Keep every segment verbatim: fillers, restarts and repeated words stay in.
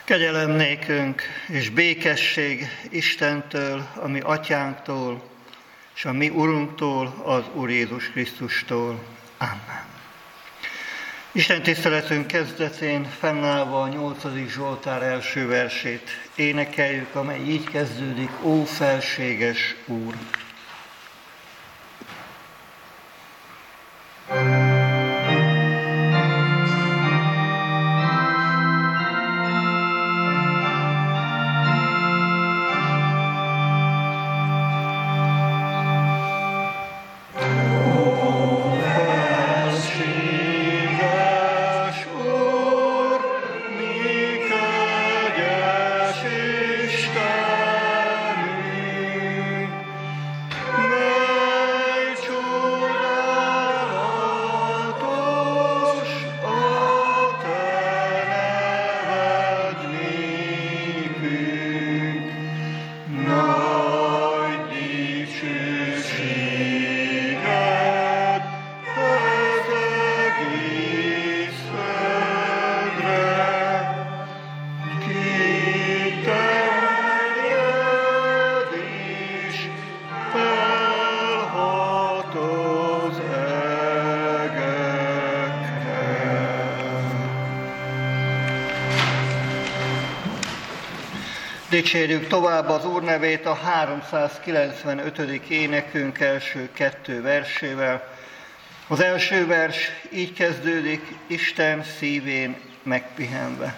Kegyelem nékünk és békesség Istentől, a mi atyánktól, és a mi Urunktól, az Úr Jézus Krisztustól. Amen. Isten tiszteletünk kezdetén fennállva a nyolcadik Zsoltár első versét énekeljük, amely így kezdődik: Ó felséges Úr! Dicsérjük tovább az Úr nevét a háromszázkilencvenötödik énekünk első kettő versével. Az első vers így kezdődik: Isten szívén megpihenve.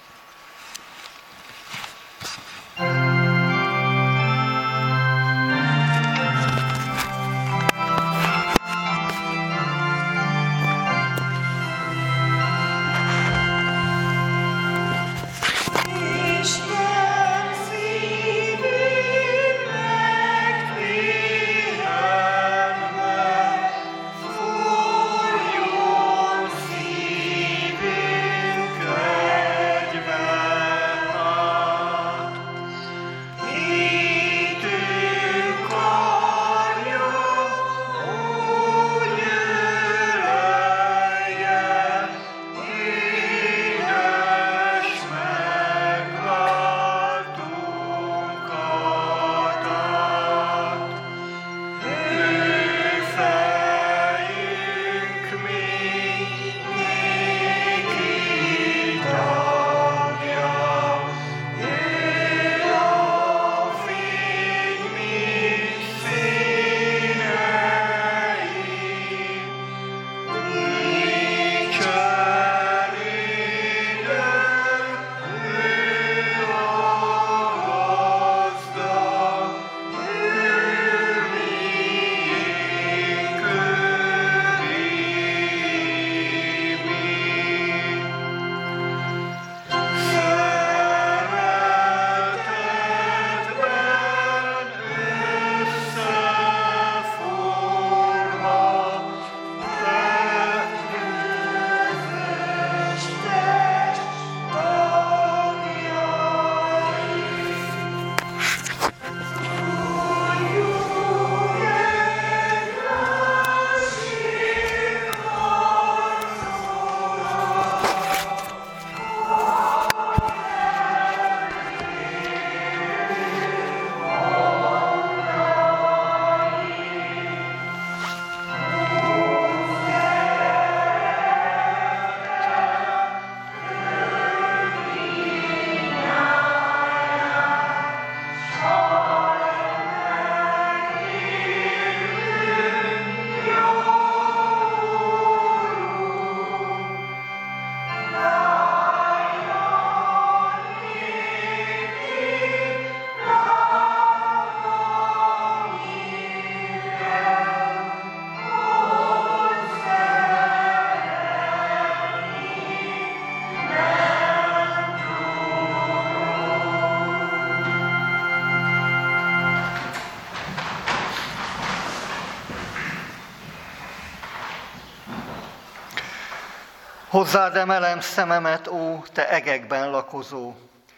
Hozzád emelem szememet, ó, te egekben lakozó.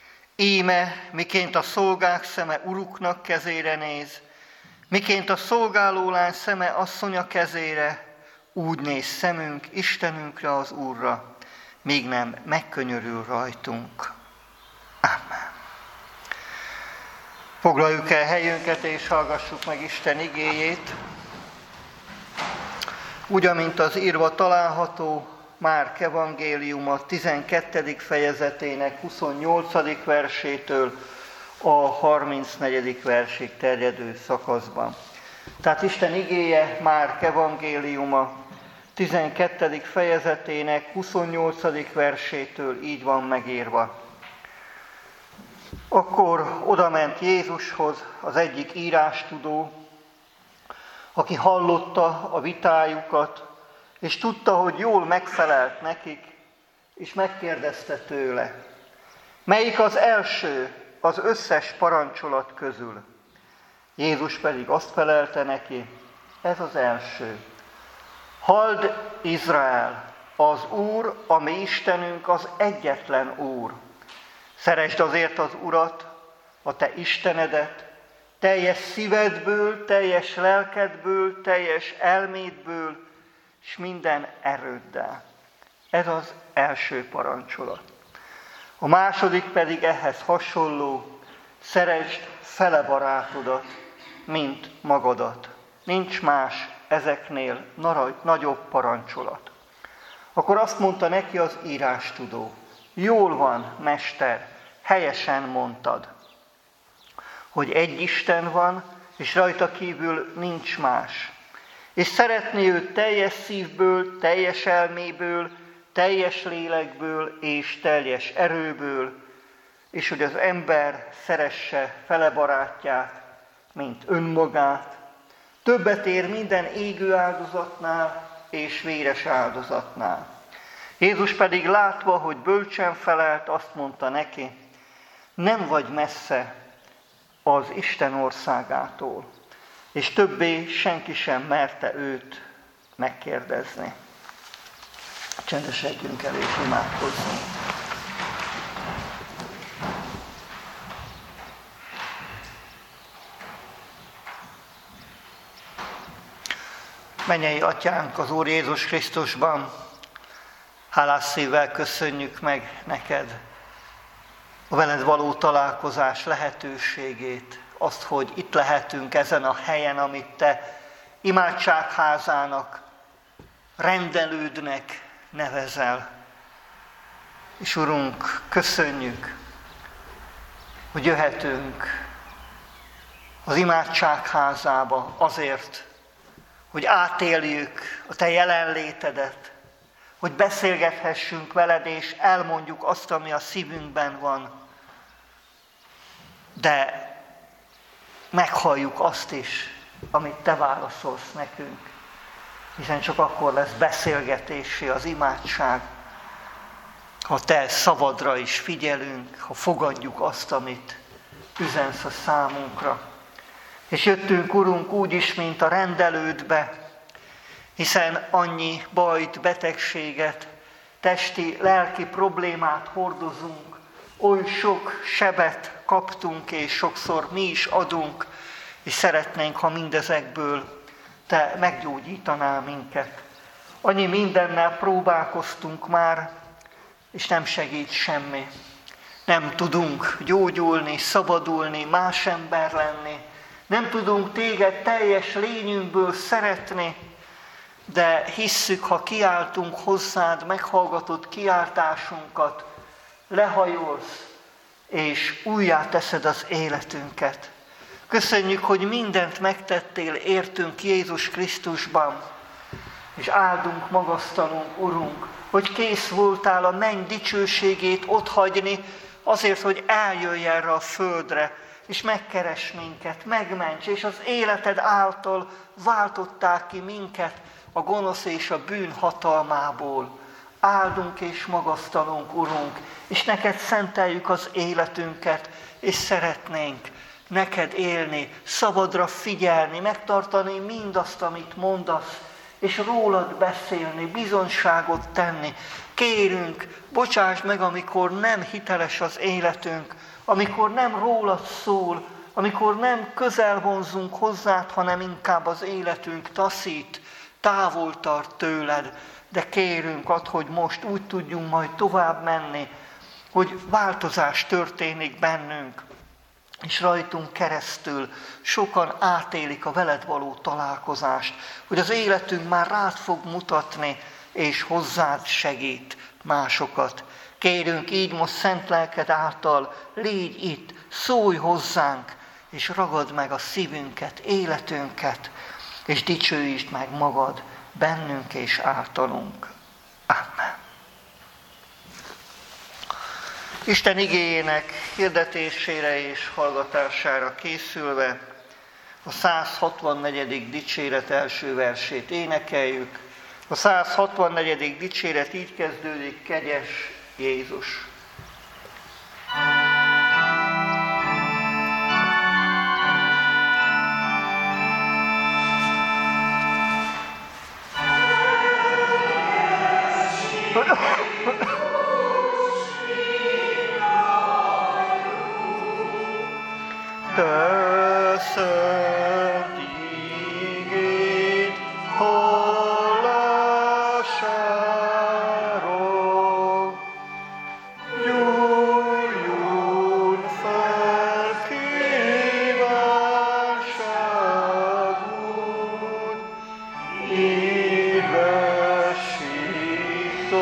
Íme, miként a szolgák szeme uruknak kezére néz, miként a szolgálólány szeme asszonya kezére, úgy néz szemünk Istenünkre, az Úrra, míg nem megkönyörül rajtunk. Amen. Foglaljuk el helyünket, és hallgassuk meg Isten igéjét. Úgy, amint az írva található Márk evangéliuma tizenkettedik fejezetének huszonnyolcadik versétől a harmincnegyedik versig terjedő szakaszban. Tehát Isten igéje Márk evangéliuma tizenkettedik fejezetének huszonnyolcadik versétől így van megírva. Akkor odament Jézushoz az egyik írástudó, aki hallotta a vitájukat, és tudta, hogy jól megfelelt nekik, és megkérdezte tőle, melyik az első az összes parancsolat közül. Jézus pedig azt felelte neki, ez az első. Halld, Izrael, az Úr, a mi Istenünk, az egyetlen Úr. Szeresd azért az Urat, a te Istenedet, teljes szívedből, teljes lelkedből, teljes elmédből, és minden erőddel. Ez az első parancsolat. A második pedig ehhez hasonló, szeresd fele barátodat, mint magadat. Nincs más ezeknél nagyobb parancsolat. Akkor azt mondta neki az írástudó, jól van, mester, helyesen mondtad, hogy egy Isten van, és rajta kívül nincs más. És szeretné őt teljes szívből, teljes elméből, teljes lélekből és teljes erőből, és hogy az ember szeresse fele barátját, mint önmagát. Többet ér minden égő áldozatnál és véres áldozatnál. Jézus pedig látva, hogy bölcsen felelt, azt mondta neki, nem vagy messze az Isten országától, és többé senki sem merte őt megkérdezni. Csendesedjünk el és imádkozzunk. Mennyei Atyánk az Úr Jézus Krisztusban, hálás szívvel köszönjük meg neked a veled való találkozás lehetőségét, azt, hogy itt lehetünk ezen a helyen, amit te imádságházának, rendelődnek nevezel. És Urunk, köszönjük, hogy jöhetünk az imádságházába azért, hogy átéljük a te jelenlétedet, hogy beszélgethessünk veled, és elmondjuk azt, ami a szívünkben van. De meghalljuk azt is, amit te válaszolsz nekünk, hiszen csak akkor lesz beszélgetésé az imádság, ha te szavadra is figyelünk, ha fogadjuk azt, amit üzensz a számunkra. És jöttünk, Urunk, úgy is, mint a rendelődbe, hiszen annyi bajt, betegséget, testi, lelki problémát hordozunk, oly sok sebet kaptunk, és sokszor mi is adunk, és szeretnénk, ha mindezekből te meggyógyítanál minket. Annyi mindennel próbálkoztunk már, és nem segít semmi. Nem tudunk gyógyulni, szabadulni, más ember lenni. Nem tudunk téged teljes lényünkből szeretni, de hisszük, ha kiáltunk hozzád, meghallgatod kiáltásunkat, lehajolsz, és újjá teszed az életünket. Köszönjük, hogy mindent megtettél értünk Jézus Krisztusban, és áldunk, magasztalunk, Urunk, hogy kész voltál a menny dicsőségét otthagyni, azért, hogy eljöjj erre a földre, és megkeres minket, megments, és az életed által váltották ki minket a gonosz és a bűn hatalmából. Áldunk és magasztalunk, Urunk, és neked szenteljük az életünket, és szeretnénk neked élni, szabadra figyelni, megtartani mindazt, amit mondasz, és rólad beszélni, bizonyságot tenni. Kérünk, bocsáss meg, amikor nem hiteles az életünk, amikor nem rólad szól, amikor nem közel vonzunk hozzád, hanem inkább az életünk taszít, távol tart tőled. De kérünk, add, hogy most úgy tudjunk majd tovább menni, hogy változás történik bennünk, és rajtunk keresztül sokan átélik a veled való találkozást, hogy az életünk már rád fog mutatni, és hozzád segít másokat. Kérünk így most szent lelked által, légy itt, szólj hozzánk, és ragad meg a szívünket, életünket, és dicsőítsd meg magad bennünk és általunk. Amen. Isten igéjének hirdetésére és hallgatására készülve a száz hatvannegyedik dicséret első versét énekeljük. A száz hatvannegyedik dicséret így kezdődik: Kegyes Jézus. Te szent igéd hallására jöjjön fel kívánságod, édesség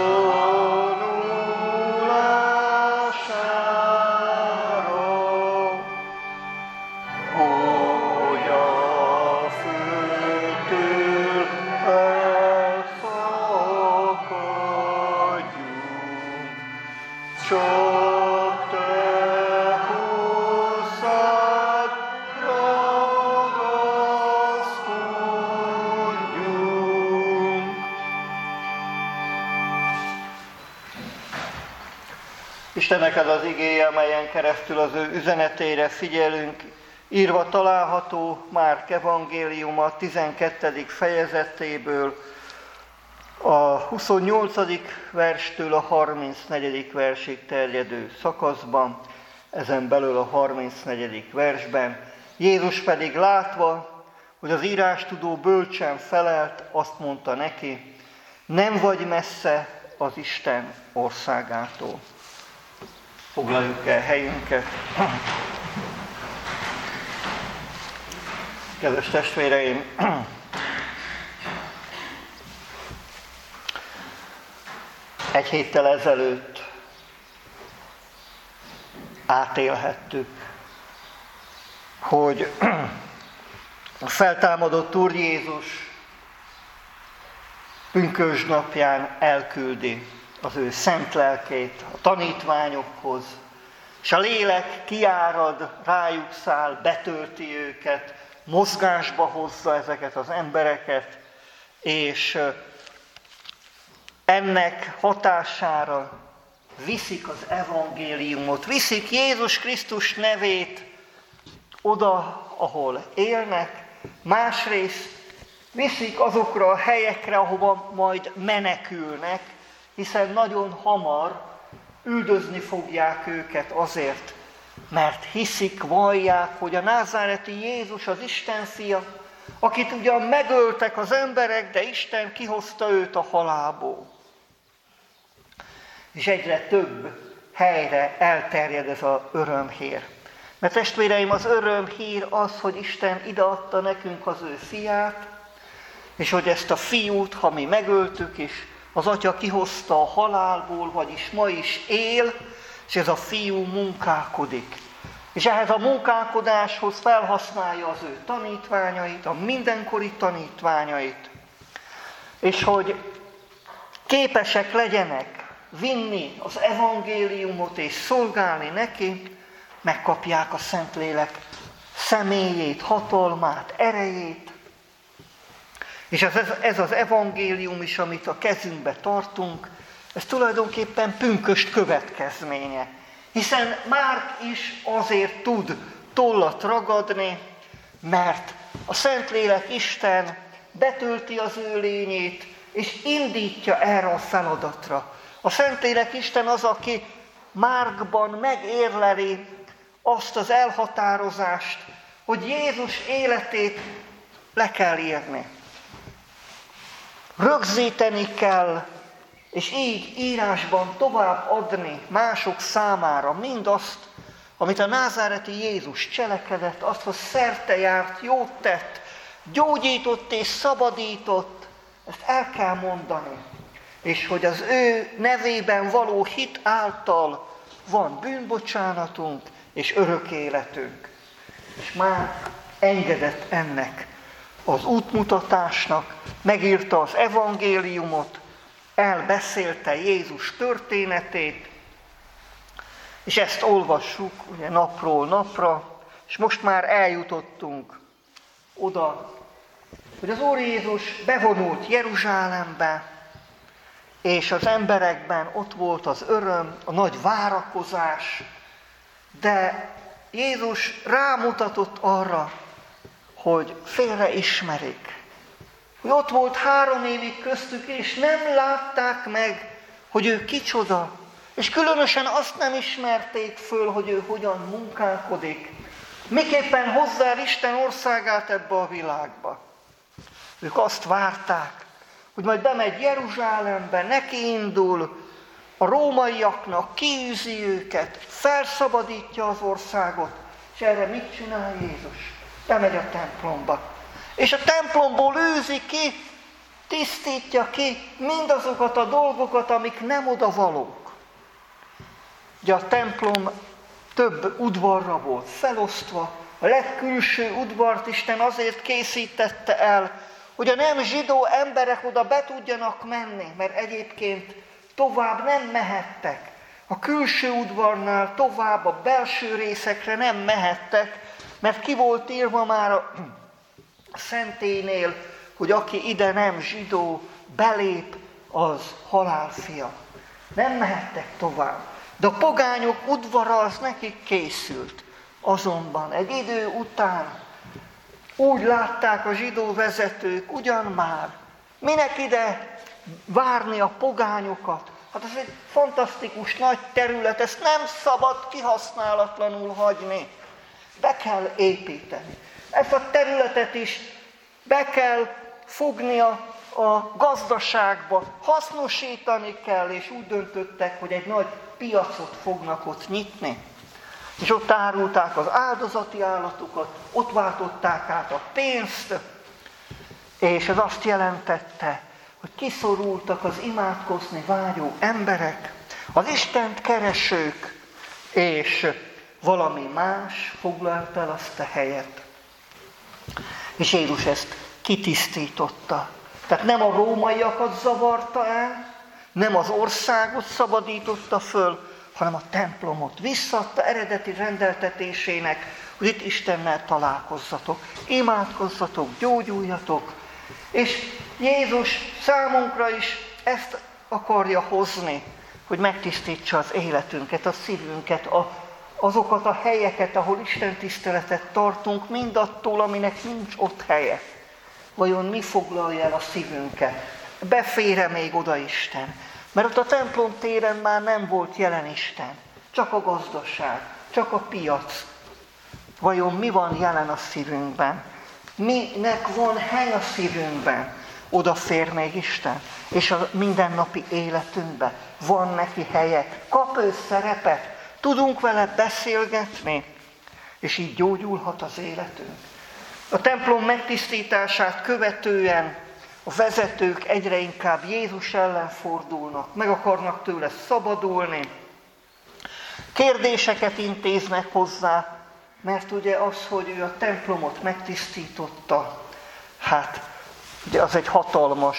tanulására, hogy a földtől elszakadjunk, csak te hozzád ragaszkodjunk. Istennek ez az igéje, amelyen keresztül az ő üzenetére figyelünk, írva található Márk evangéliuma tizenkettedik fejezetéből, a huszonnyolcadik verstől a harmincnegyedik versig terjedő szakaszban, ezen belül a harmincnegyedik versben. Jézus pedig látva, hogy az írástudó bölcsen felelt, azt mondta neki: nem vagy messze az Isten országától. Foglaljuk el helyünket. Kedves testvéreim, egy héttel ezelőtt átélhettük, hogy a feltámadott Úr Jézus pünkösdnapján elküldi az ő szent lelkét a tanítványokhoz, és a lélek kiárad, rájuk száll, betölti őket, mozgásba hozza ezeket az embereket, és ennek hatására viszik az evangéliumot, viszik Jézus Krisztus nevét oda, ahol élnek, másrészt viszik azokra a helyekre, ahova majd menekülnek, hiszen nagyon hamar üldözni fogják őket azért, mert hiszik, vallják, hogy a názáreti Jézus az Isten fia, akit ugyan megöltek az emberek, de Isten kihozta őt a halálból. És egyre több helyre elterjed ez az örömhír. Mert testvéreim, az örömhír az, hogy Isten ideadta nekünk az ő fiát, és hogy ezt a fiút, ha mi megöltük, és az Atya kihozta a halálból, vagyis ma is él, és ez a fiú munkálkodik. És ehhez a munkálkodáshoz felhasználja az ő tanítványait, a mindenkori tanítványait, és hogy képesek legyenek vinni az evangéliumot és szolgálni neki, megkapják a Szentlélek személyét, hatalmát, erejét. És ez, ez az evangélium is, amit a kezünkbe tartunk, ez tulajdonképpen pünkösd következménye. Hiszen Márk is azért tud tollat ragadni, mert a Szentlélek Isten betölti az ő lényét, és indítja erre a feladatra. A Szentlélek Isten az, aki Márkban megérleli azt az elhatározást, hogy Jézus életét le kell írni. Rögzíteni kell és így írásban tovább adni mások számára mindazt, amit a názáreti Jézus cselekedett, azt, hogy szerte járt, jót tett, gyógyított és szabadított, ezt el kell mondani. És hogy az ő nevében való hit által van bűnbocsánatunk és örök életünk. És már engedett ennek az útmutatásnak, megírta az evangéliumot, elbeszélte Jézus történetét, és ezt olvassuk ugye napról napra, és most már eljutottunk oda, hogy az Úr Jézus bevonult Jeruzsálembe, és az emberekben ott volt az öröm, a nagy várakozás, de Jézus rámutatott arra, hogy félreismerik. Hogy ott volt három évig köztük, és nem látták meg, hogy ő kicsoda, és különösen azt nem ismerték föl, hogy ő hogyan munkálkodik, miképpen hozzá el Isten országát ebbe a világba. Ők azt várták, hogy majd bemegy Jeruzsálembe, neki indul a rómaiaknak, kiűzi őket, felszabadítja az országot, és erre mit csinál Jézus? Bemegy a templomba. És a templomból űzi ki, tisztítja ki mindazokat a dolgokat, amik nem oda valók. Ugye a templom több udvarra volt felosztva, a legkülső udvart Isten azért készítette el, hogy a nem zsidó emberek oda be tudjanak menni, mert egyébként tovább nem mehettek. A külső udvarnál tovább a belső részekre nem mehettek, mert ki volt írva már a szentélynél, hogy aki ide nem zsidó, belép, az halálfia. Nem mehettek tovább. De a pogányok udvara az nekik készült. Azonban egy idő után úgy látták a zsidó vezetők, ugyan már, minek ide várni a pogányokat? Hát ez egy fantasztikus nagy terület, ezt nem szabad kihasználatlanul hagyni. Be kell építeni. Ezt a területet is be kell fogni a, a gazdaságba, hasznosítani kell, és úgy döntöttek, hogy egy nagy piacot fognak ott nyitni. És ott árulták az áldozati állatokat, ott váltották át a pénzt, és ez azt jelentette, hogy kiszorultak az imádkozni vágyó emberek, az Istent keresők, és valami más foglalt el azt a helyet. És Jézus ezt kitisztította. Tehát nem a rómaiakat zavarta el, nem az országot szabadította föl, hanem a templomot visszaadta eredeti rendeltetésének, hogy itt Istennel találkozzatok, imádkozzatok, gyógyuljatok. És Jézus számunkra is ezt akarja hozni, hogy megtisztítsa az életünket, a szívünket, a, azokat a helyeket, ahol Isten tiszteletet tartunk, mindattól, aminek nincs ott helye. Vajon mi foglalja el a szívünket? Befér-e még oda Isten? Mert ott a templom téren már nem volt jelen Isten, csak a gazdaság, csak a piac. Vajon mi van jelen a szívünkben? Minek van hely a szívünkben? Oda fér még Isten? És a mindennapi életünkben van neki helye? Kap ő szerepet? Tudunk vele beszélgetni? És így gyógyulhat az életünk. A templom megtisztítását követően a vezetők egyre inkább Jézus ellen fordulnak, meg akarnak tőle szabadulni, kérdéseket intéznek hozzá, mert ugye az, hogy ő a templomot megtisztította, hát ugye az egy hatalmas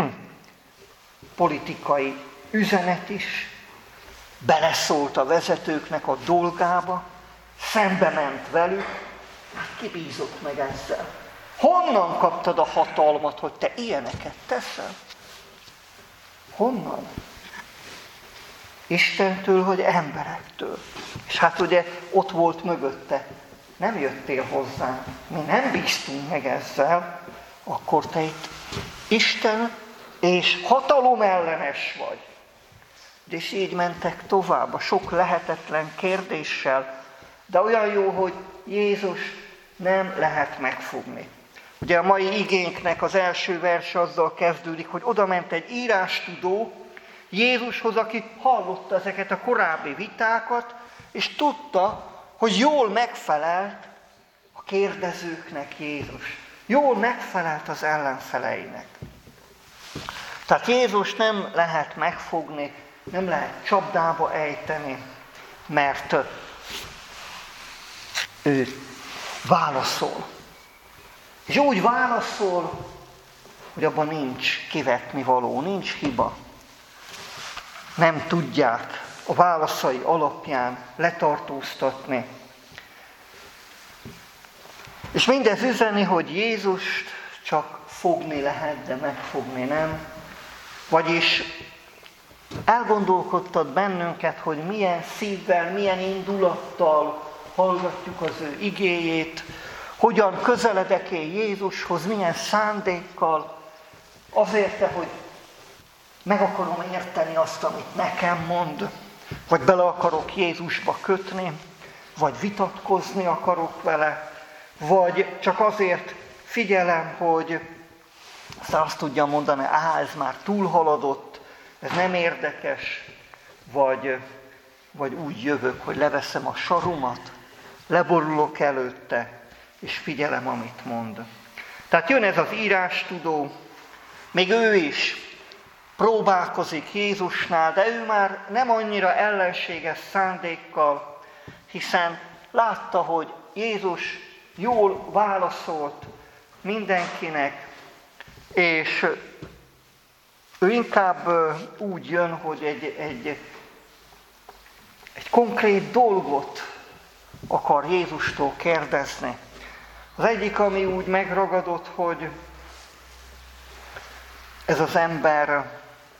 politikai üzenet is, beleszólt a vezetőknek a dolgába, szembe ment velük, ki bízott meg ezzel? Honnan kaptad a hatalmat, hogy te ilyeneket teszel? Honnan? Istentől, vagy emberektől? És hát ugye ott volt mögötte. Nem jöttél hozzánk, mi nem bíztunk meg ezzel, akkor te itt Isten és hatalom ellenes vagy. És így mentek tovább a sok lehetetlen kérdéssel, de olyan jó, hogy Jézus nem lehet megfogni. Ugye a mai igénknek az első verse azzal kezdődik, hogy oda ment egy írástudó, Jézushoz, aki hallotta ezeket a korábbi vitákat, és tudta, hogy jól megfelelt a kérdezőknek Jézus. Jól megfelelt az ellenfeleinek. Tehát Jézus nem lehet megfogni, nem lehet csapdába ejteni, mert ő válaszol. És úgy válaszol, hogy abban nincs kivetni való, nincs hiba. Nem tudják a válaszai alapján letartóztatni. És mindez üzeni, hogy Jézust csak fogni lehet, de megfogni nem. Vagyis elgondolkodtat bennünket, hogy milyen szívvel, milyen indulattal hallgatjuk az ő igéjét, hogyan közeledek én Jézushoz, milyen szándékkal, azért, hogy meg akarom érteni azt, amit nekem mond, vagy bele akarok Jézusba kötni, vagy vitatkozni akarok vele, vagy csak azért figyelem, hogy aztán azt tudja mondani, á, ez már túlhaladott, ez nem érdekes, vagy, vagy úgy jövök, hogy leveszem a sarumat, leborulok előtte, és figyelem, amit mond. Tehát jön ez az írástudó, még ő is próbálkozik Jézusnál, de ő már nem annyira ellenséges szándékkal, hiszen látta, hogy Jézus jól válaszolt mindenkinek, és ő inkább úgy jön, hogy egy, egy, egy konkrét dolgot akar Jézustól kérdezni. Az egyik, ami úgy megragadott, hogy ez az ember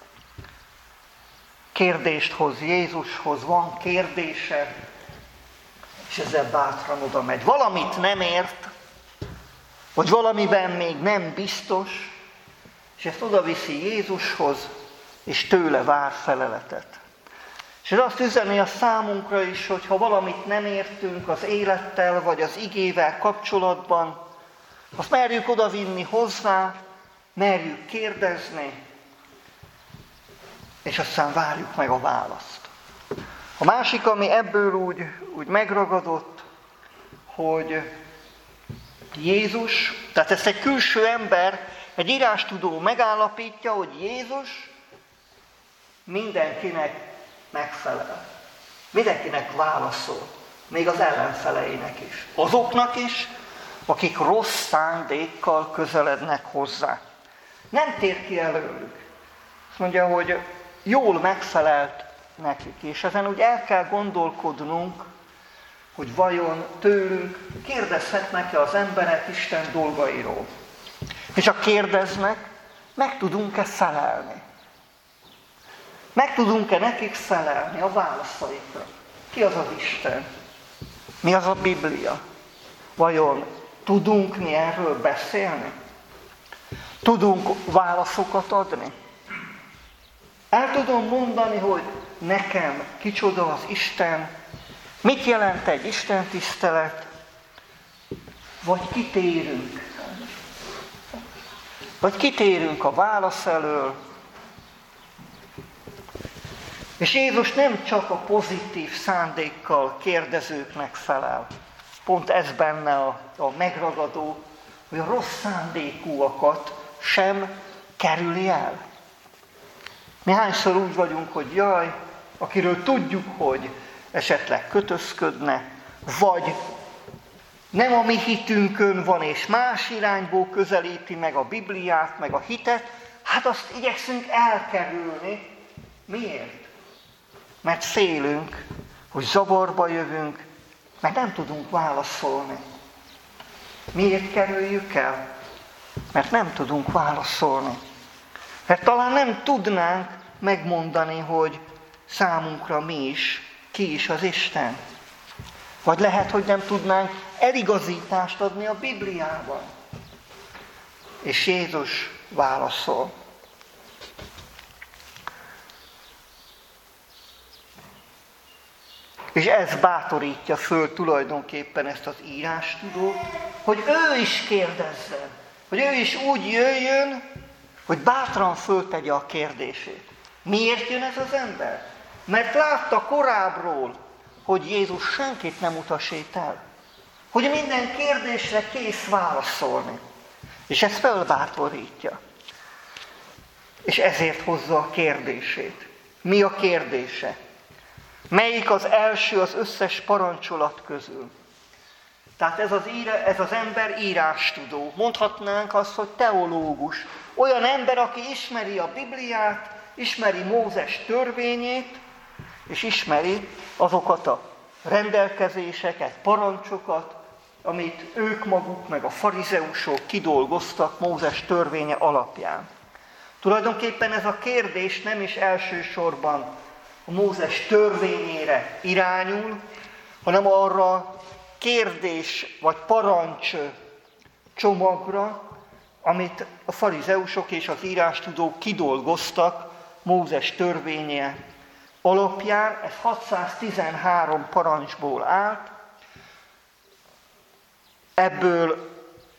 kérdést hoz Jézushoz, van kérdése, és ezzel bátran oda megy. Valamit nem ért, vagy valamiben még nem biztos, és ezt oda viszi Jézushoz, és tőle vár feleletet. És ez azt üzeni a számunkra is, hogy ha valamit nem értünk az élettel, vagy az igével kapcsolatban, azt merjük odavinni hozzá, merjük kérdezni, és aztán várjuk meg a választ. A másik, ami ebből úgy, úgy megragadott, hogy Jézus, tehát ezt egy külső ember, egy írástudó megállapítja, hogy Jézus mindenkinek megfelel. Mindenkinek válaszol, még az ellenfeleinek is. Azoknak is, akik rossz szándékkal közelednek hozzá. Nem tér ki előlük. Azt mondja, hogy jól megfelelt nekik, és ezen úgy el kell gondolkodnunk, hogy vajon tőlünk kérdezhetnek-e az emberek Isten dolgairól. És ha kérdeznek, meg tudunk-e felelni? Meg tudunk-e nekik felelni a válaszaikra? Ki az az Isten? Mi az a Biblia? Vajon tudunk mi erről beszélni? Tudunk válaszokat adni? El tudom mondani, hogy nekem kicsoda az Isten, mit jelent egy Isten tisztelet, vagy kitérünk? Vagy kitérünk a válasz elől. És Jézus nem csak a pozitív szándékkal kérdezőknek felel. Pont ez benne a, a megragadó, hogy a rossz szándékúakat sem kerüli el. Mi hányszor úgy vagyunk, hogy jaj, akiről tudjuk, hogy esetleg kötözködne, vagy nem a mi hitünkön van, és más irányból közelíti meg a Bibliát, meg a hitet, hát azt igyekszünk elkerülni. Miért? Mert félünk, hogy zavarba jövünk, mert nem tudunk válaszolni. Miért kerüljük el? Mert nem tudunk válaszolni. Mert talán nem tudnánk megmondani, hogy számunkra mi is, ki is az Isten. Vagy lehet, hogy nem tudnánk eligazítást adni a Bibliában. És Jézus válaszol. És ez bátorítja föl tulajdonképpen ezt az írástudót, hogy ő is kérdezzen, hogy ő is úgy jöjjön, hogy bátran föltegye a kérdését. Miért jön ez az ember? Mert látta korábbról, hogy Jézus senkit nem utasít el. Hogy minden kérdésre kész válaszolni. És ez fölbátorítja. És ezért hozza a kérdését. Mi a kérdése? Melyik az első az összes parancsolat közül? Tehát ez az, íra, ez az ember írástudó. Mondhatnánk azt, hogy teológus. Olyan ember, aki ismeri a Bibliát, ismeri Mózes törvényét, és ismeri azokat a rendelkezéseket, parancsokat, amit ők maguk, meg a farizeusok kidolgoztak Mózes törvénye alapján. Tulajdonképpen ez a kérdés nem is elsősorban a Mózes törvényére irányul, hanem arra kérdés vagy parancs csomagra, amit a farizeusok és az írástudók kidolgoztak Mózes törvénye alapján. Ez hatszáztizenhárom parancsból állt, ebből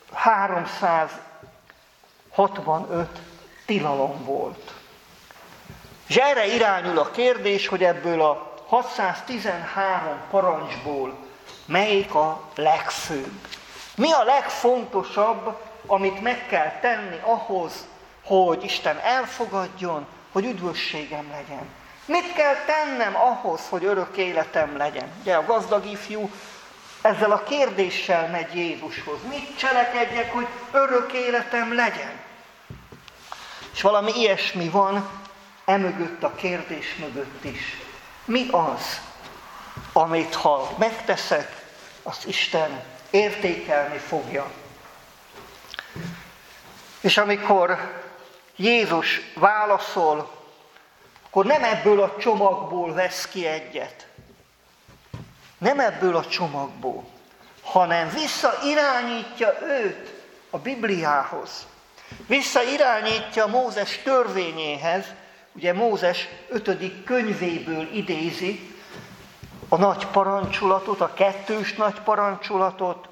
háromszázhatvanöt tilalom volt. És erre irányul a kérdés, hogy ebből a hatszáztizenhárom parancsból melyik a legfőbb. Mi a legfontosabb, amit meg kell tenni ahhoz, hogy Isten elfogadjon, hogy üdvösségem legyen? Mit kell tennem ahhoz, hogy örök életem legyen? Ugye a gazdag ifjú ezzel a kérdéssel megy Jézushoz. Mit cselekedjek, hogy örök életem legyen? És valami ilyesmi van emögött a kérdés mögött is. Mi az, amit ha megteszek, azt Isten értékelni fogja? És amikor Jézus válaszol, akkor nem ebből a csomagból vesz ki egyet. Nem ebből a csomagból, hanem visszairányítja őt a Bibliához. Visszairányítja Mózes törvényéhez, ugye Mózes ötödik könyvéből idézi a nagy parancsolatot, a kettős nagy parancsolatot,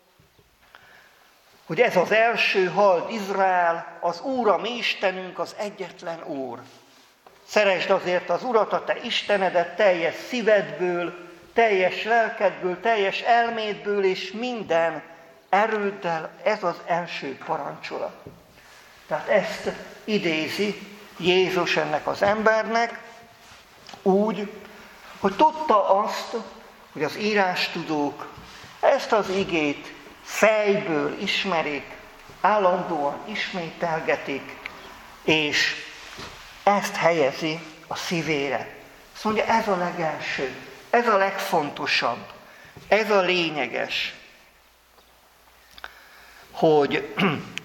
hogy ez az első, halld Izrael, az Úr a mi Istenünk, az egyetlen Úr. Szeresd azért az Urat, a te Istenedet teljes szívedből, teljes lelkedből, teljes elmédből és minden erőddel. Ez az első parancsolat. Tehát ezt idézi Jézus ennek az embernek úgy, hogy tudta azt, hogy az írástudók ezt az igét fejből ismerik, állandóan ismételgetik, és ezt helyezi a szívére. Azt mondja, ez a legelső, ez a legfontosabb, ez a lényeges, hogy,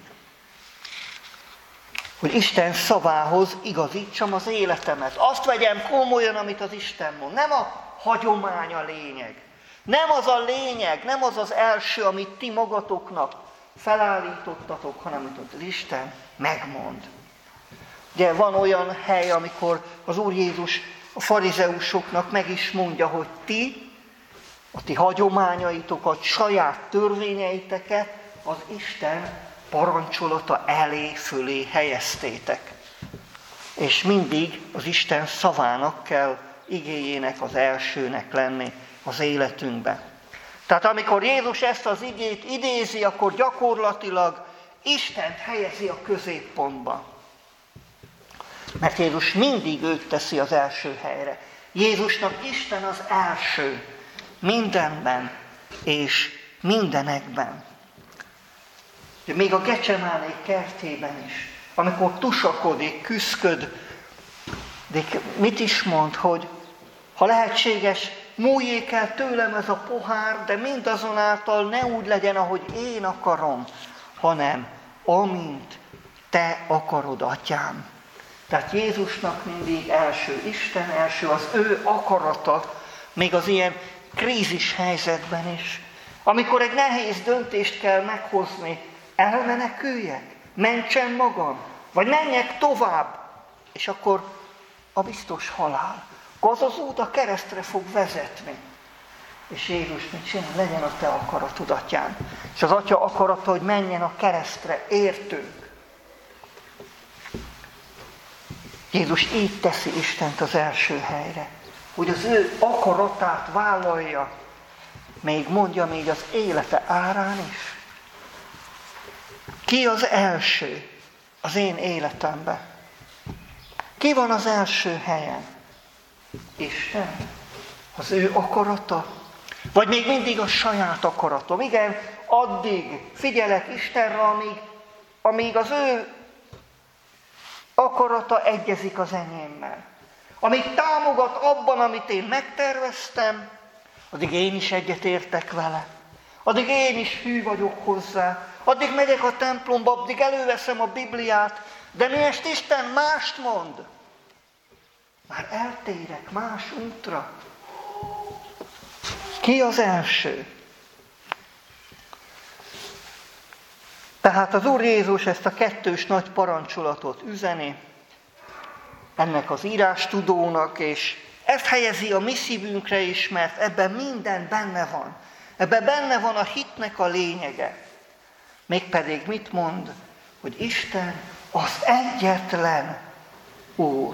hogy Isten szavához igazítsam az életemet. Azt vegyem komolyan, amit az Isten mond. Nem a hagyomány a lényeg. Nem az a lényeg, nem az az első, amit ti magatoknak felállítottatok, hanem amit az Isten megmond. Ugye van olyan hely, amikor az Úr Jézus a farizeusoknak meg is mondja, hogy ti, a ti hagyományaitokat, saját törvényeiteket az Isten parancsolata elé, fölé helyeztétek. És mindig az Isten szavának kell, igéjének az elsőnek lenni az életünkben. Tehát amikor Jézus ezt az igét idézi, akkor gyakorlatilag Istent helyezi a középpontba. Mert Jézus mindig őt teszi az első helyre. Jézusnak Isten az első mindenben és mindenekben. Még a Gecsemáné kertében is, amikor tusakodik, küszköd, de mit is mond, hogy ha lehetséges, múljék el tőlem ez a pohár, de mindazonáltal ne úgy legyen, ahogy én akarom, hanem amint te akarod, Atyám. Tehát Jézusnak mindig első Isten, első az ő akarata, még az ilyen krízis helyzetben is. Amikor egy nehéz döntést kell meghozni, elmeneküljek, mentsem magam, vagy menjek tovább, és akkor a biztos halál. Akkor az az út a keresztre fog vezetni. És Jézus mit csinál? Legyen a te akaratod, Atyám. És az Atya akarata, hogy menjen a keresztre, értünk. Jézus így teszi Istent az első helyre, hogy az ő akaratát vállalja, még mondja, még az élete árán is. Ki az első az én életemben? Ki van az első helyen? Isten? Az ő akarata? Vagy még mindig a saját akaratom? Igen, addig figyelek Istenre, amíg, amíg az ő akarata egyezik az enyémmel. Amíg támogat abban, amit én megterveztem, addig én is egyetértek vele. Addig én is hű vagyok hozzá. Addig megyek a templomba, addig előveszem a Bibliát, de miért Isten mást mond? Már eltérek más útra. Ki az első? Tehát az Úr Jézus ezt a kettős nagy parancsolatot üzeni ennek az írástudónak, és ezt helyezi a mi szívünkre is, mert ebben minden benne van. Ebben benne van a hitnek a lényege. Mégpedig mit mond? Hogy Isten az egyetlen Úr.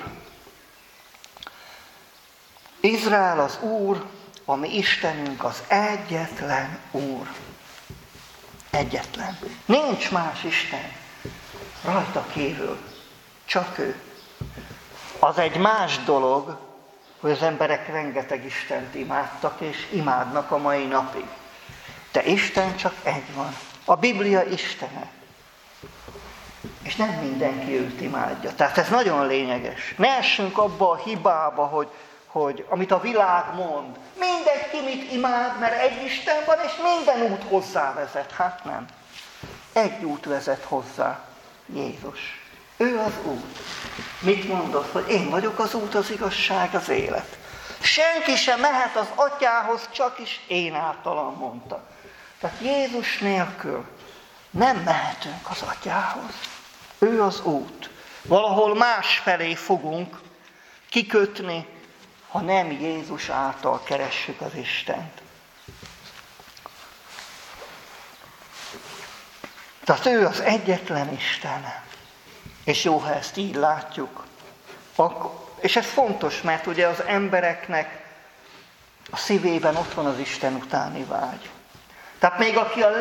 Izrael az Úr, a mi Istenünk az egyetlen Úr. Egyetlen. Nincs más Isten rajta kívül, csak ő. Az egy más dolog, hogy az emberek rengeteg Istent imádtak és imádnak a mai napig. De Isten csak egy van. A Biblia Istene. És nem mindenki őt imádja. Tehát ez nagyon lényeges. Ne essünk abba a hibába, hogy, hogy amit a világ mond, mindenki mit imád, mert egy Isten van, és minden út hozzá vezet. Hát nem. Egy út vezet hozzá. Jézus. Ő az út. Mit mondod? Hogy én vagyok az út, az igazság, az élet. Senki sem mehet az atyához, csak is én általam, mondta. Tehát Jézus nélkül nem mehetünk az atyához. Ő az út. Valahol másfelé fogunk kikötni, ha nem Jézus által keressük az Istent. Tehát ő az egyetlen Isten. És jó, ha ezt így látjuk. És ez fontos, mert ugye az embereknek a szívében ott van az Isten utáni vágy. Tehát még aki a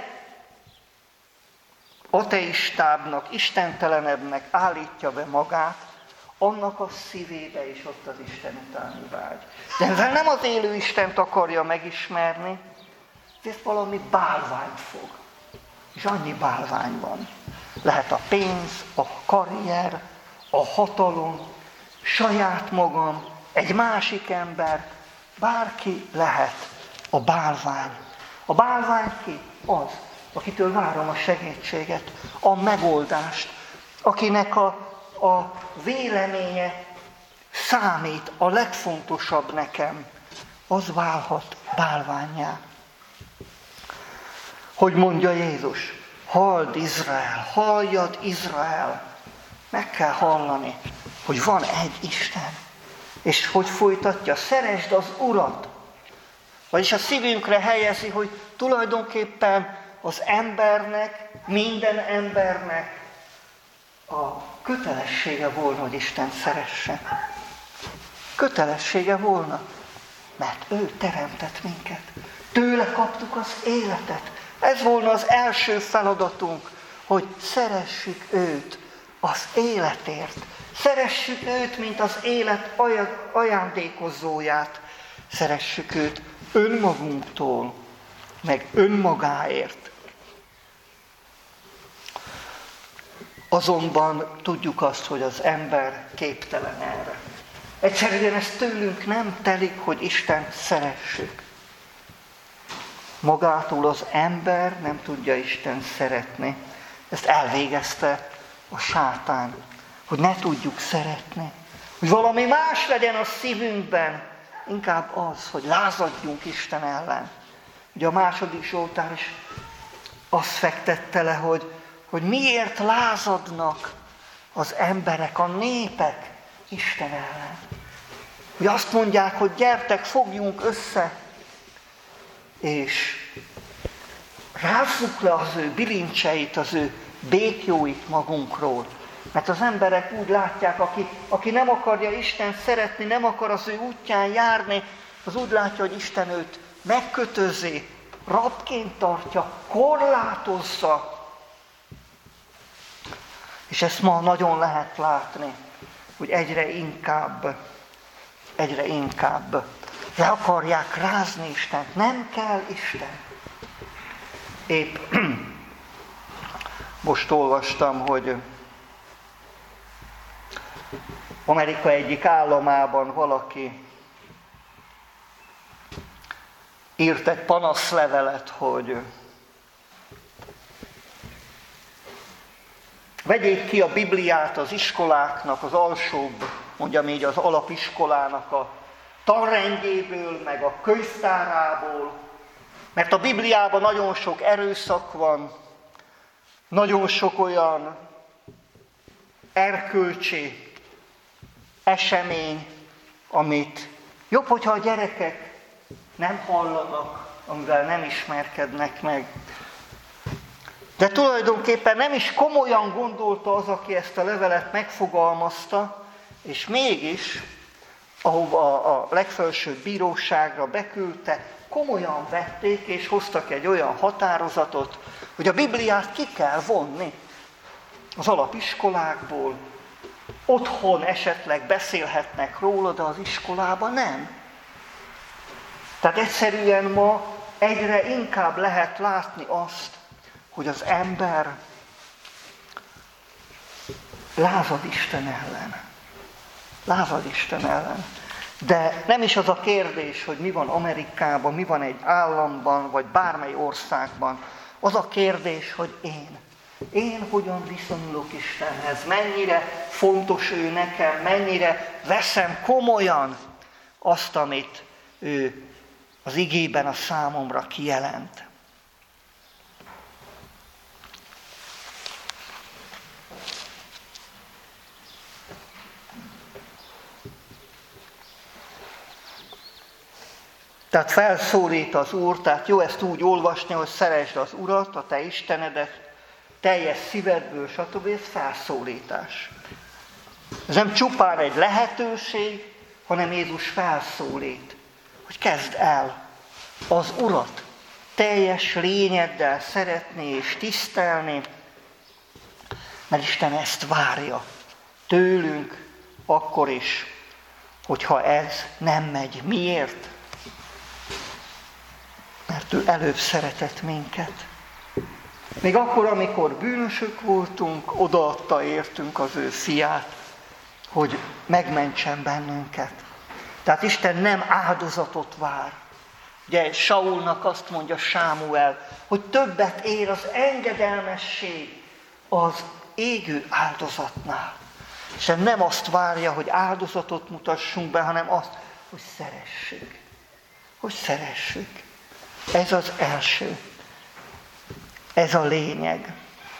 legateistábbnak, istentelenebbnek állítja be magát, annak a szívébe is ott az Isten utáni vágy. De ezzel nem az élő Istent akarja megismerni, ezért valami bálványt fog. És annyi bálvány van. Lehet a pénz, a karrier, a hatalom, saját magam, egy másik ember, bárki lehet a bálvány. A bálvány ki? Az, akitől várom a segítséget, a megoldást, akinek a, a véleménye számít, a legfontosabb nekem, az válhat bálvánnyá. Hogy mondja Jézus? Halld Izrael, halljad Izrael. Meg kell hallani, hogy van egy Isten. És hogy folytatja? Szeresd az Urat. Vagyis a szívünkre helyezi, hogy tulajdonképpen az embernek, minden embernek a kötelessége volna, hogy Isten szeresse. Kötelessége volna, mert ő teremtett minket. Tőle kaptuk az életet. Ez volna az első feladatunk, hogy szeressük őt az életért. Szeressük őt, mint az élet ajándékozóját. Szeressük őt önmagunktól, meg önmagáért. Azonban tudjuk azt, hogy az ember képtelen erre. Egyszerűen ez tőlünk nem telik, hogy Istent szeressük. Magától az ember nem tudja Istent szeretni. Ezt elvégezte a sátán, hogy ne tudjuk szeretni. Hogy valami más legyen a szívünkben, inkább az, hogy lázadjunk Isten ellen. Ugye a második Zsoltár is azt fektette le, hogy, hogy miért lázadnak az emberek, a népek Isten ellen. Hogy azt mondják, hogy gyertek, fogjunk össze, és rázzuk le az ő bilincseit, az ő békjóit magunkról, Mert az emberek úgy látják, aki, aki nem akarja Istent szeretni, nem akar az ő útján járni, az úgy látja, hogy Isten őt megkötözi, rabként tartja, korlátozza. És ezt ma nagyon lehet látni, hogy egyre inkább, egyre inkább le akarják rázni Istent. Nem kell Isten. Épp most olvastam, hogy Amerika egyik államában valaki írt egy panaszlevelet, hogy vegyék ki a Bibliát az iskoláknak, az alsóbb, mondjam így, az alapiskolának a tanrendjéből, meg a könyvtárából, mert a Bibliában nagyon sok erőszak van, nagyon sok olyan erkölcsi esemény, amit jobb, hogyha a gyerekek nem hallanak, amivel nem ismerkednek meg. De tulajdonképpen nem is komolyan gondolta az, aki ezt a levelet megfogalmazta, és mégis, ahova a legfelsőbb bíróságra beküldte, komolyan vették, és hoztak egy olyan határozatot, hogy a Bibliát ki kell vonni az alapiskolákból. Otthon esetleg beszélhetnek róla, de az iskolában nem. Tehát egyszerűen ma egyre inkább lehet látni azt, hogy az ember lázad Isten ellen. Lázad Isten ellen. De nem is az a kérdés, hogy mi van Amerikában, mi van egy államban, vagy bármely országban. Az a kérdés, hogy én. Én hogyan viszonyulok Istenhez, mennyire fontos ő nekem, mennyire veszem komolyan azt, amit ő az igében a számomra kijelent. Tehát felszólít az Úr, tehát jó ezt úgy olvasni, hogy szeresd az Urat, a te Istenedet, teljes szívedből, stb. Ez felszólítás. Ez nem csupán egy lehetőség, hanem Jézus felszólít, hogy kezd el az Urat teljes lényeddel szeretni és tisztelni, mert Isten ezt várja tőlünk akkor is, hogyha ez nem megy. Miért? Mert ő előbb szeretett minket. Még akkor, amikor bűnösök voltunk, odaadta értünk az ő fiát, hogy megmentsen bennünket. Tehát Isten nem áldozatot vár. Ugye Saulnak azt mondja Sámuel, hogy többet ér az engedelmesség az égő áldozatnál. Isten nem azt várja, hogy áldozatot mutassunk be, hanem azt, hogy szeressük. Hogy szeressük. Ez az első. Ez a lényeg.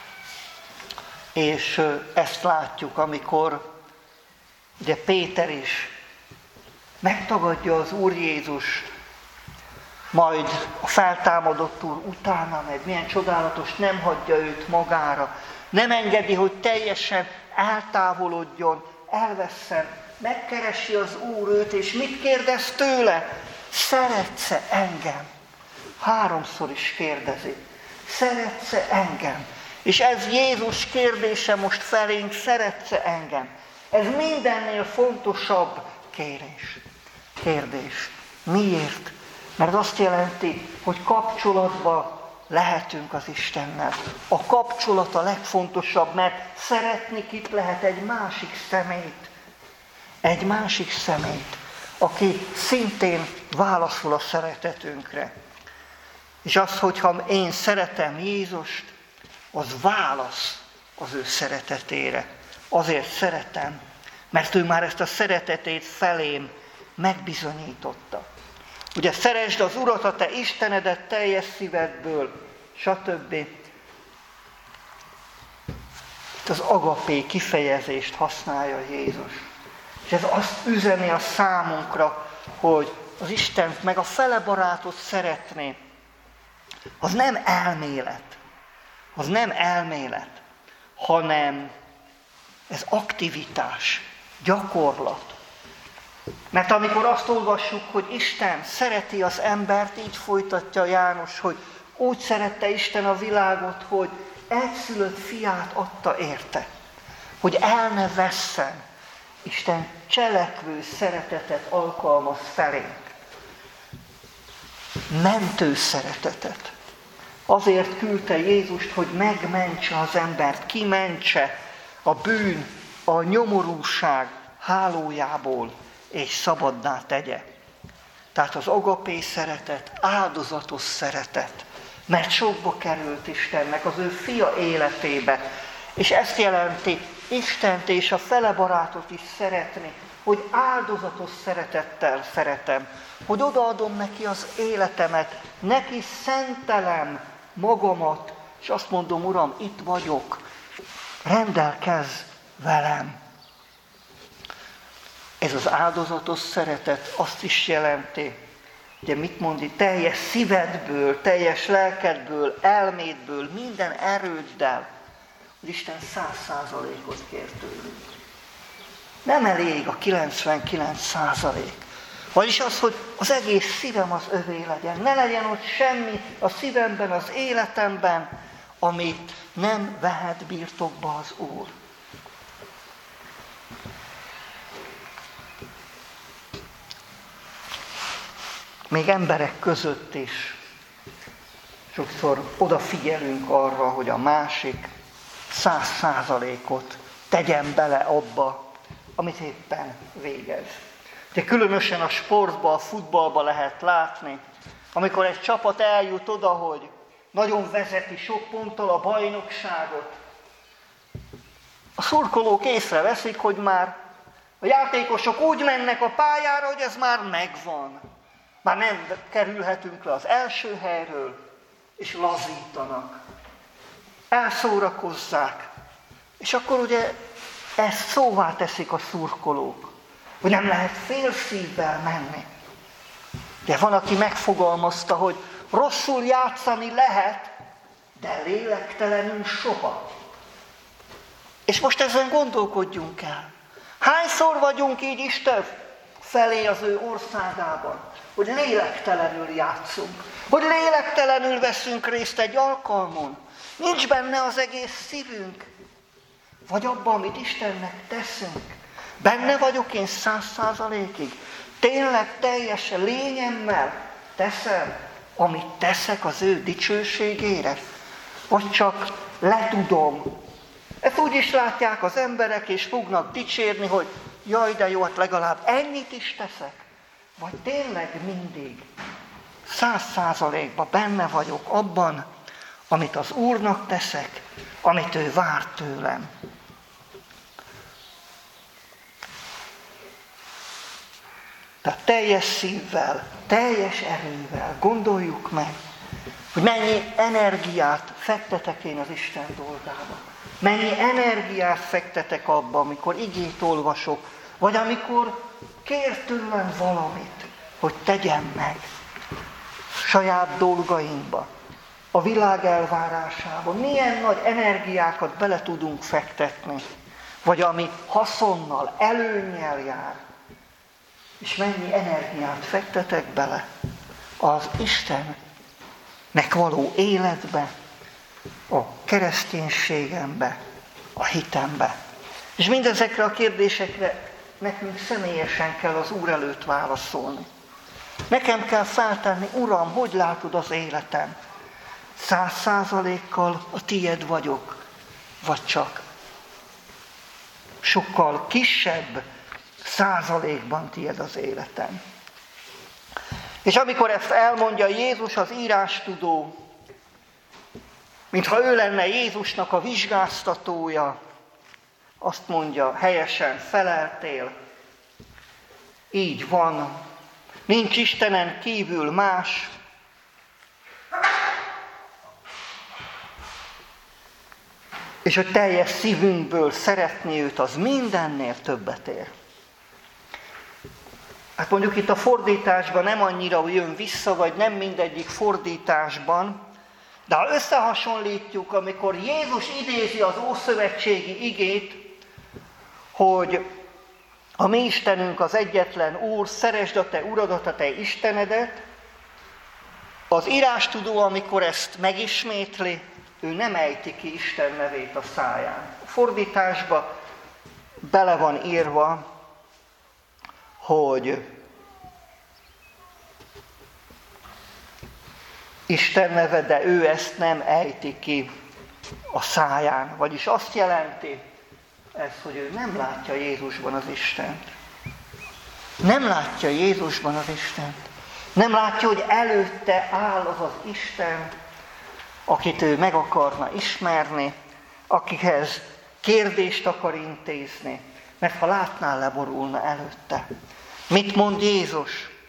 És ezt látjuk, amikor ugye Péter is megtagadja az Úr Jézust, majd a feltámadott Úr utána meg, milyen csodálatos, nem hagyja őt magára, nem engedi, hogy teljesen eltávolodjon, elvesszen, megkeresi az Úr őt, és mit kérdez tőle? Szeretsz-e engem? Háromszor is kérdezi. Szeretsz-e engem? És ez Jézus kérdése most felénk, szeretsz-e engem? Ez mindennél fontosabb kérés. Kérdés. Miért? Mert azt jelenti, hogy kapcsolatban lehetünk az Istennel. A kapcsolat a legfontosabb, mert szeretni kit lehet egy másik személyt. Egy másik személyt, aki szintén válaszol a szeretetünkre. És az, hogyha én szeretem Jézust, az válasz az ő szeretetére. Azért szeretem, mert ő már ezt a szeretetét felém megbizonyította. Ugye szeresd az Urat, a te Istenedet teljes szívedből, stb. Itt az agapé kifejezést használja Jézus. És ez azt üzeni a számunkra, hogy az Istent meg a fele barátot szeretné. Az nem elmélet, az nem elmélet, hanem Ez aktivitás, gyakorlat. Mert amikor azt olvassuk, hogy Isten szereti az embert, így folytatja János, hogy úgy szerette Isten a világot, hogy egyszülött fiát adta érte, hogy el ne vesszen. Isten cselekvő szeretetet alkalmaz felénk. Mentő szeretetet. Azért küldte Jézust, hogy megmentse az embert, kimentse a bűn, a nyomorúság hálójából, és szabaddá tegye. Tehát az agapé szeretet, áldozatos szeretet, mert sokba került Istennek az ő fia életébe, és ezt jelenti Istent és a fele barátot is szeretni, hogy áldozatos szeretettel szeretem, hogy odaadom neki az életemet, neki szentelem magamat, és azt mondom, Uram, itt vagyok, rendelkezz velem. Ez az áldozatos szeretet azt is jelenti, ugye mit mond itt, teljes szívedből, teljes lelkedből, elmédből, minden erőddel, hogy Isten száz százalékot kér tőlünk. Nem elég a kilencvenkilenc százalék. Vagyis az, hogy az egész szívem az övé legyen. Ne legyen ott semmi a szívemben, az életemben, amit nem vehet birtokba az Úr. Még emberek között is sokszor odafigyelünk arra, hogy a másik száz százalékot tegyen bele abba, amit éppen végez. De különösen a sportban, a futballban lehet látni, amikor egy csapat eljut oda, hogy nagyon vezeti sok ponttal a bajnokságot, a szurkolók észreveszik, hogy már a játékosok úgy mennek a pályára, hogy ez már megvan. Már nem kerülhetünk le az első helyről, és lazítanak. Elszórakozzák. És akkor ugye ezt szóvá teszik a szurkolók, hogy nem lehet fél szívvel menni. De van, aki megfogalmazta, hogy rosszul játszani lehet, de lélektelenül soha. És most ezen gondolkodjunk el. Hányszor vagyunk így Isten felé az ő országában, hogy lélektelenül játszunk, hogy lélektelenül veszünk részt egy alkalmon, nincs benne az egész szívünk, vagy abban, amit Istennek teszünk. Benne vagyok én száz százalékig, tényleg teljes lényemmel teszem, amit teszek az ő dicsőségére, vagy csak letudom. Ezt úgy is látják az emberek, és fognak dicsérni, hogy jaj, de jó, hát legalább ennyit is teszek. Vagy tényleg mindig száz százalékban benne vagyok abban, amit az Úrnak teszek, amit ő vár tőlem. Tehát teljes szívvel, teljes erővel gondoljuk meg, hogy mennyi energiát fektetek én az Isten dolgába. Mennyi energiát fektetek abba, amikor igét olvasok, vagy amikor kér tőlem valamit, hogy tegyem meg saját dolgainkba, a világ elvárásába. Milyen nagy energiákat bele tudunk fektetni, vagy ami haszonnal, előnnyel jár. És mennyi energiát fektetek bele az Istennek való életbe, a kereszténységembe, a hitembe. És mindezekre a kérdésekre nekünk személyesen kell az Úr előtt válaszolni. Nekem kell feltenni, Uram, hogy látod az életem? Száz százalékkal a tied vagyok, vagy csak sokkal kisebb százalékban tied az életem. És amikor ezt elmondja Jézus, az írástudó, mintha ő lenne Jézusnak a vizsgáztatója, azt mondja, helyesen feleltél, így van, nincs Istenen kívül más, és hogy teljes szívünkből szeretni őt, az mindennél többet ér. Hát mondjuk itt a fordításban nem annyira jön vissza, vagy nem mindegyik fordításban, de ha összehasonlítjuk, amikor Jézus idézi az ószövetségi igét, hogy a mi Istenünk az egyetlen Úr, szeresd a te Uradat, a te Istenedet. Az írástudó, amikor ezt megismétli, ő nem ejti ki Isten nevét a száján. A fordításba bele van írva, hogy Isten neve, de ő ezt nem ejti ki a száján. Vagyis azt jelenti ez, hogy ő nem látja Jézusban az Istent. Nem látja Jézusban az Istent. Nem látja, hogy előtte áll az az Isten, akit ő meg akarna ismerni, akihez kérdést akar intézni, mert ha látnál, leborulna előtte. Mit mond Jézus?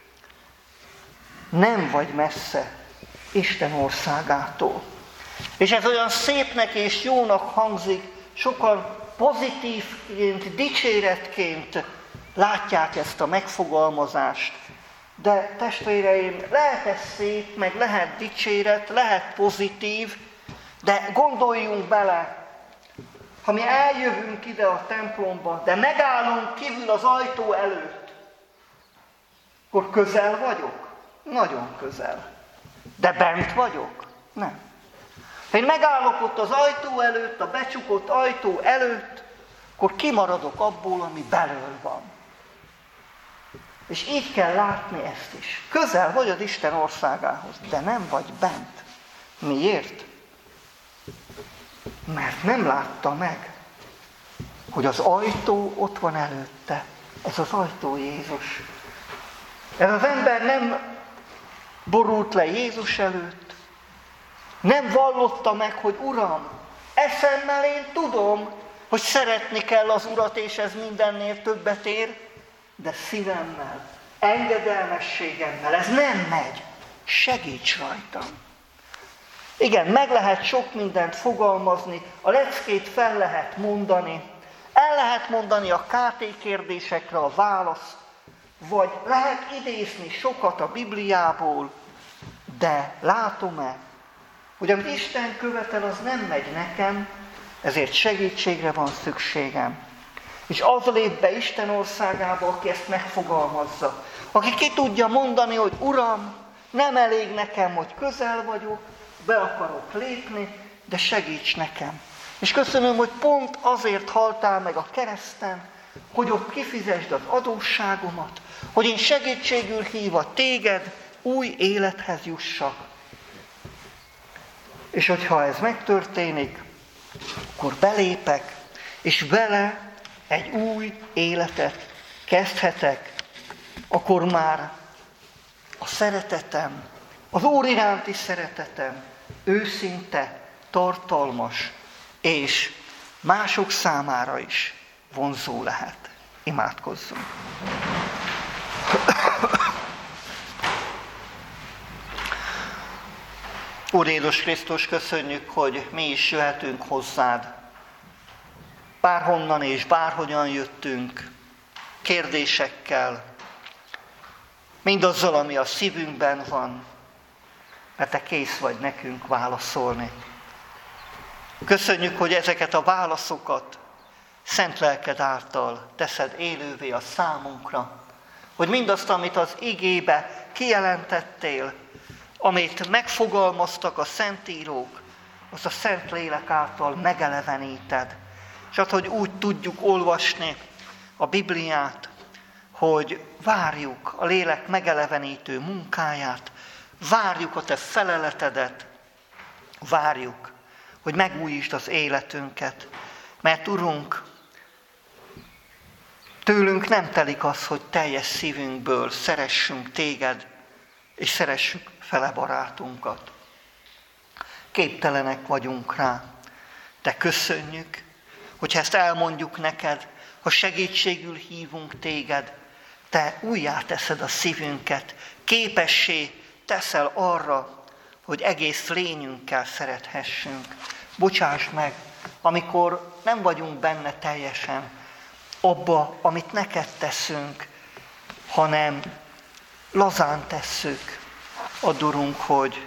Nem vagy messze Isten országától. És ez olyan szépnek és jónak hangzik, sokan pozitívként, dicséretként látják ezt a megfogalmazást. De testvéreim, lehet ez szép, meg lehet dicséret, lehet pozitív, de gondoljunk bele, ha mi eljövünk ide a templomba, de megállunk kívül az ajtó előtt, akkor közel vagyok? Nagyon közel. De bent vagyok? Nem. Ha én megállok ott az ajtó előtt, a becsukott ajtó előtt, akkor kimaradok abból, ami belül van. És így kell látni ezt is. Közel vagy az Isten országához, de nem vagy bent. Miért? Mert nem látta meg, hogy az ajtó ott van előtte. Ez az ajtó Jézus. Ez az ember nem borult le Jézus előtt, nem vallotta meg, hogy Uram, eszemmel én tudom, hogy szeretni kell az Urat, és ez mindennél többet ér, de szívemmel, engedelmességemmel ez nem megy. Segíts rajtam. Igen, meg lehet sok mindent fogalmazni, a leckét fel lehet mondani, el lehet mondani a ká té kérdésekre a választ, vagy lehet idézni sokat a Bibliából, de látom-e, hogy amit Isten követel, az nem megy nekem, ezért segítségre van szükségem. És az lép be Isten országába, aki ezt megfogalmazza. Aki ki tudja mondani, hogy Uram, nem elég nekem, hogy közel vagyok, be akarok lépni, de segíts nekem. És köszönöm, hogy pont azért haltál meg a kereszten, hogy ott kifizesd az adósságomat, hogy én segítségül hívva téged, új élethez jussak. És hogyha ez megtörténik, akkor belépek, és vele egy új életet kezdhetek, akkor már a szeretetem, az Úr iránti szeretetem őszinte, tartalmas, és mások számára is vonzó lehet. Imádkozzunk! Úr Jézus Krisztus, köszönjük, hogy mi is jöhetünk hozzád. Bárhonnan és bárhogyan jöttünk, kérdésekkel, mindazzal, ami a szívünkben van, mert te kész vagy nekünk válaszolni. Köszönjük, hogy ezeket a válaszokat szent lelked által teszed élővé a számunkra, hogy mindazt, amit az igébe kijelentettél, amit megfogalmaztak a szentírók, azt a Szent Lélek által megeleveníted. És az, hogy úgy tudjuk olvasni a Bibliát, hogy várjuk a lélek megelevenítő munkáját, várjuk a te feleletedet, várjuk, hogy megújítsd az életünket. Mert Urunk, tőlünk nem telik az, hogy teljes szívünkből szeressünk téged, és szeressük fele barátunkat. Képtelenek vagyunk rá, de köszönjük, hogyha ezt elmondjuk neked, ha segítségül hívunk téged, te újjá teszed a szívünket, képessé teszel arra, hogy egész lényünkkel szerethessünk. Bocsáss meg, amikor nem vagyunk benne teljesen abba, amit neked teszünk, hanem lazán tesszük. Add, Urunk, hogy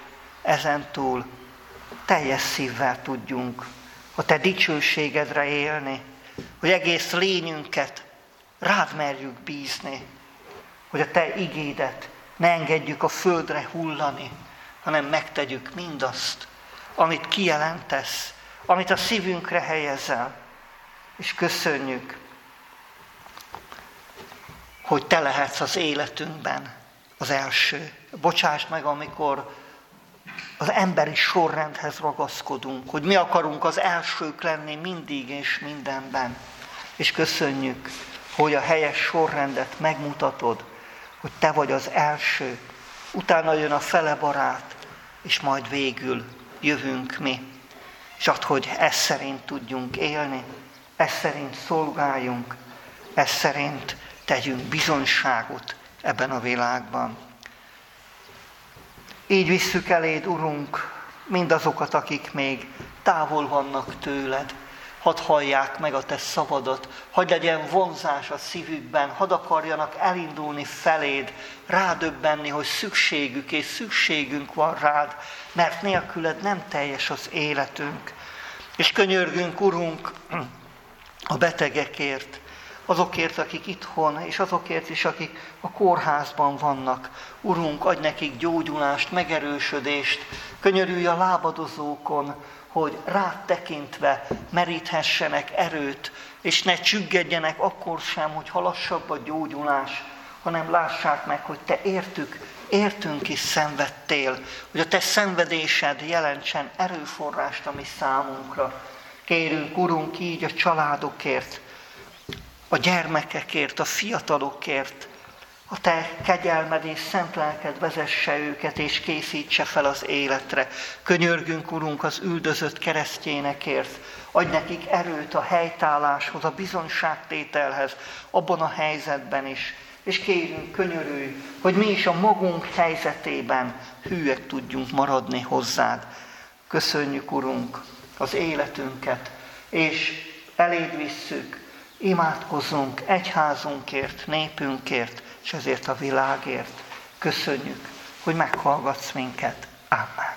ezentúl teljes szívvel tudjunk a te dicsőségedre élni, hogy egész lényünket rád merjük bízni, hogy a te igédet ne engedjük a földre hullani, hanem megtegyük mindazt, amit kijelentesz, amit a szívünkre helyezel, és köszönjük, hogy te lehetsz az életünkben az első. Bocsáss meg, amikor az emberi sorrendhez ragaszkodunk, hogy mi akarunk az elsők lenni mindig és mindenben. És köszönjük, hogy a helyes sorrendet megmutatod, hogy te vagy az első, utána jön a fele barát, és majd végül jövünk mi. És add, hogy ez szerint tudjunk élni, ez szerint szolgáljunk, ez szerint tegyünk bizonyságot ebben a világban. Így visszük eléd, Urunk, mindazokat, akik még távol vannak tőled. Hadd hallják meg a te szavadat, hadd legyen vonzás a szívükben, hadd akarjanak elindulni feléd, rádöbbenni, hogy szükségük és szükségünk van rád, mert nélküled nem teljes az életünk. És könyörgünk, Urunk, a betegekért, azokért, akik itthon, és azokért is, akik a kórházban vannak. Urunk, adj nekik gyógyulást, megerősödést, könyörülj a lábadozókon, hogy rád tekintve meríthessenek erőt, és ne csüggedjenek akkor sem, hogy lassabb a gyógyulás, hanem lássák meg, hogy te értük, értünk is szenvedtél, hogy a te szenvedésed jelentsen erőforrást a mi számunkra. Kérünk, Urunk, így a családokért, a gyermekekért, a fiatalokért, a te kegyelmed és szent lelked vezesse őket, és készítse fel az életre. Könyörgünk, Urunk, az üldözött keresztényekért. Adj nekik erőt a helytálláshoz, a bizonyságtételhez, abban a helyzetben is. És kérünk, könyörülj, hogy mi is a magunk helyzetében hűek tudjunk maradni hozzád. Köszönjük, Urunk, az életünket, és eléd visszük, imádkozzunk egyházunkért, népünkért, és ezért a világért. Köszönjük, hogy meghallgatsz minket. Amen.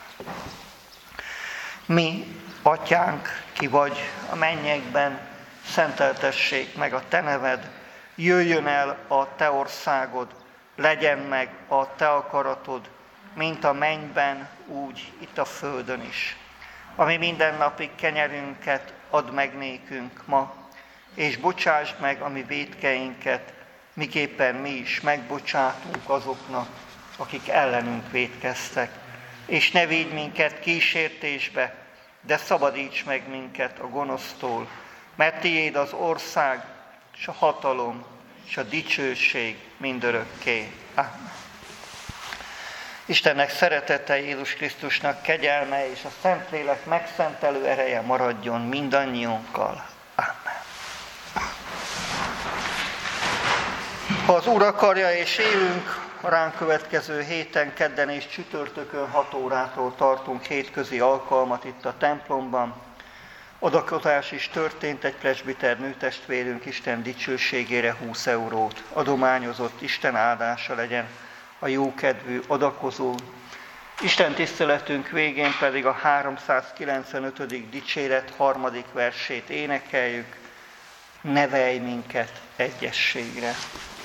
Mi, Atyánk, ki vagy a mennyekben, szenteltessék meg a te neved, jöjjön el a te országod, legyen meg a te akaratod, mint a mennyben, úgy itt a földön is. Ami mindennapi kenyerünket add meg nékünk ma, és bocsásd meg a mi vétkeinket, miképpen mi is megbocsátunk azoknak, akik ellenünk vétkeztek. És ne védj minket kísértésbe, de szabadíts meg minket a gonosztól, mert tiéd az ország, és a hatalom, és a dicsőség mindörökké. Amen. Istennek szeretete, Jézus Krisztusnak kegyelme, és a Szentlélek megszentelő ereje maradjon mindannyiunkkal. Amen. Ha az Úr akarja és élünk, a ránk következő héten, kedden és csütörtökön hat órától tartunk hétközi alkalmat itt a templomban. Adakozás is történt, egy presbiter nőtestvérünk Isten dicsőségére húsz eurót adományozott, Isten áldása legyen a jókedvű adakozó. Isten tiszteletünk végén pedig a háromszázkilencvenötödik dicséret harmadik versét énekeljük. Nevelj minket egyességre.